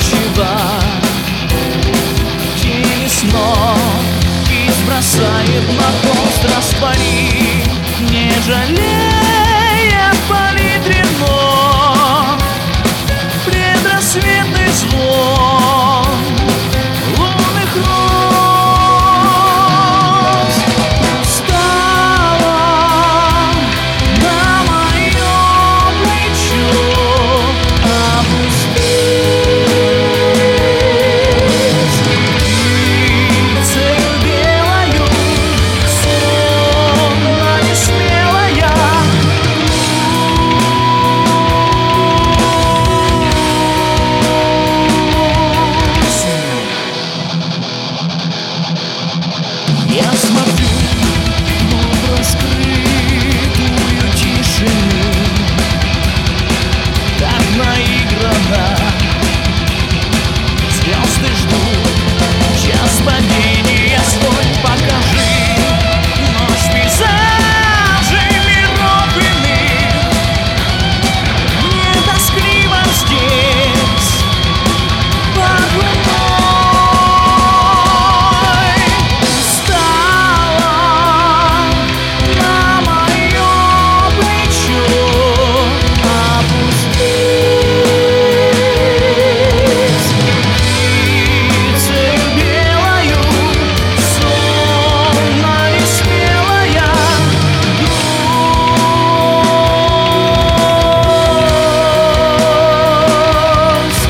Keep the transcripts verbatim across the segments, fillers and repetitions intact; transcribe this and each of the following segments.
ненавязчиво тени снов и бросает на холст распари, не жалея палитре ног. Предрассветный звон лунных роз устала на мое плечо, опустись птицею белою, словно несмелая. Я смотрю в раскрытую тишину, так наигранно звезды ждут час падения свой. Покажи ночь пейзажей миров иных, не тоскливо здесь под луной. Устала на мое плечо, опустись птицею белою, словно несмелая грусть.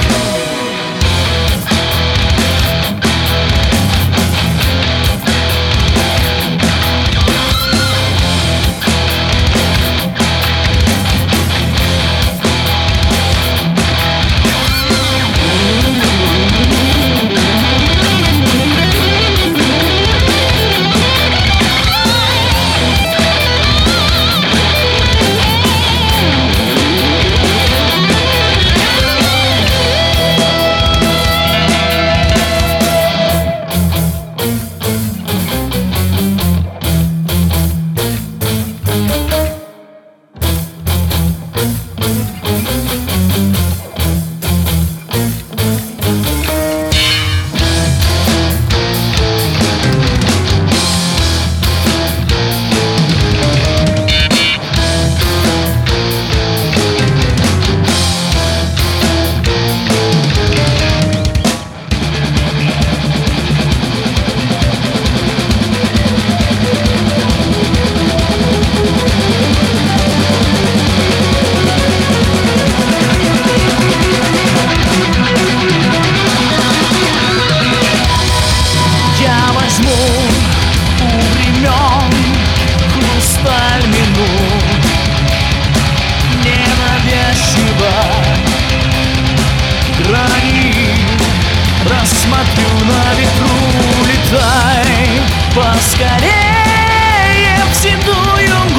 Я возьму у времен хрусталь минут, ненавязчиво грани рассмотрю на ветру. Летай поскорее в седую